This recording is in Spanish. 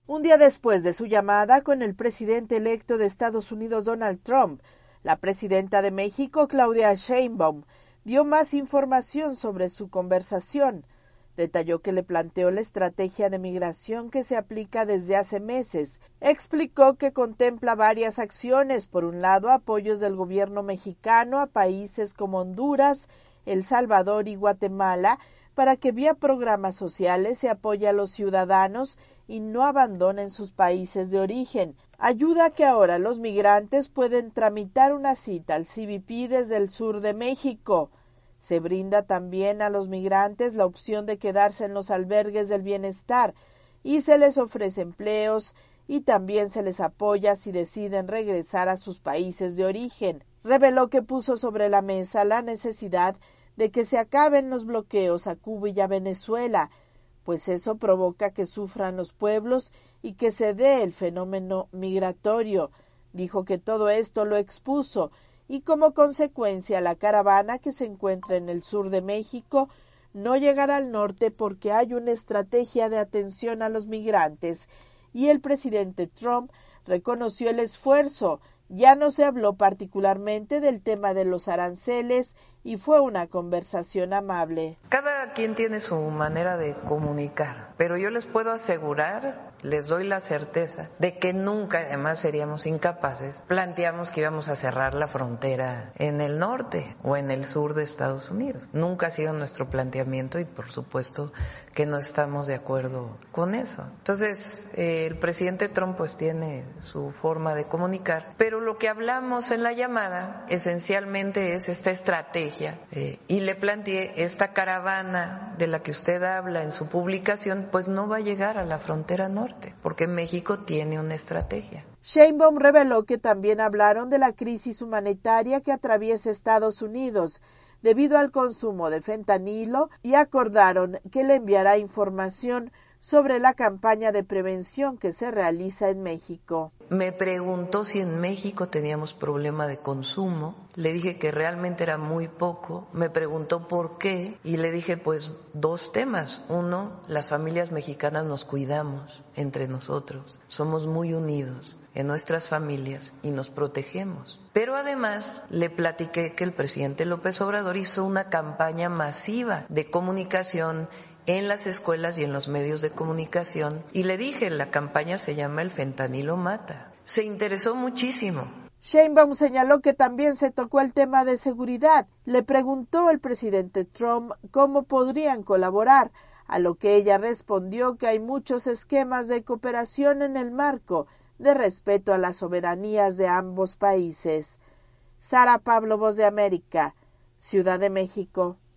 Un día después de su llamada con el presidente electo de Estados Unidos, Donald Trump, la presidenta de México, Claudia Sheinbaum, dio más información sobre su conversación. Detalló que le planteó la estrategia de migración que se aplica desde hace meses. Explicó que contempla varias acciones. Por un lado, apoyos del gobierno mexicano a países como Honduras, El Salvador y Guatemala, para que vía programas sociales se apoye a los ciudadanos y no abandonen sus países de origen. Ayuda que ahora los migrantes pueden tramitar una cita al CBP desde el sur de México. Se brinda también a los migrantes la opción de quedarse en los albergues del bienestar y se les ofrece empleos y también se les apoya si deciden regresar a sus países de origen. Reveló que puso sobre la mesa la necesidad de que se acaben los bloqueos a Cuba y a Venezuela, pues eso provoca que sufran los pueblos y que se dé el fenómeno migratorio. Dijo que todo esto lo expuso y como consecuencia la caravana que se encuentra en el sur de México no llegará al norte porque hay una estrategia de atención a los migrantes y el presidente Trump reconoció el esfuerzo. Ya no se habló particularmente del tema de los aranceles y fue una conversación amable. Cada quien tiene su manera de comunicar, pero yo les puedo asegurar, les doy la certeza de que nunca, además seríamos incapaces, planteamos que íbamos a cerrar la frontera en el norte o en el sur de Estados Unidos. Nunca ha sido nuestro planteamiento y por supuesto que no estamos de acuerdo con eso. Entonces, el presidente Trump pues tiene su forma de comunicar, pero lo que hablamos en la llamada esencialmente es esta estrategia y le planteé esta caravana de la que usted habla en su publicación, pues no va a llegar a la frontera norte, porque México tiene una estrategia. Sheinbaum reveló que también hablaron de la crisis humanitaria que atraviesa Estados Unidos debido al consumo de fentanilo y acordaron que le enviará información sobre la campaña de prevención que se realiza en México. Me preguntó si en México teníamos problema de consumo, le dije que realmente era muy poco, me preguntó por qué y le dije pues dos temas. Uno, las familias mexicanas nos cuidamos entre nosotros, somos muy unidos en nuestras familias y nos protegemos. Pero además le platiqué que el presidente López Obrador hizo una campaña masiva de comunicación en las escuelas y en los medios de comunicación y le dije, la campaña se llama El fentanilo mata. Se interesó muchísimo. Sheinbaum señaló que también se tocó el tema de seguridad. Le preguntó el presidente Trump cómo podrían colaborar, a lo que ella respondió que hay muchos esquemas de cooperación en el marco de respeto a las soberanías de ambos países. Sara Pablo, Voz de América, Ciudad de México.